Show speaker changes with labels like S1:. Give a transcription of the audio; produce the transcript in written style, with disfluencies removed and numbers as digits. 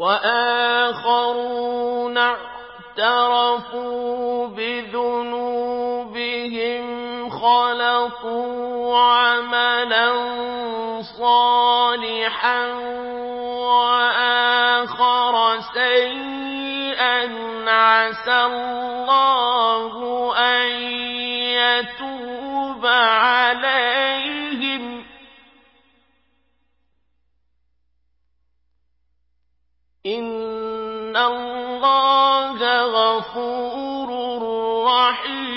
S1: وآخرون اعترفوا بذنوبهم خلطوا عملا صالحا وآخر سيئا عسى الله أن يتوب عليهم إن الله غفور رحيم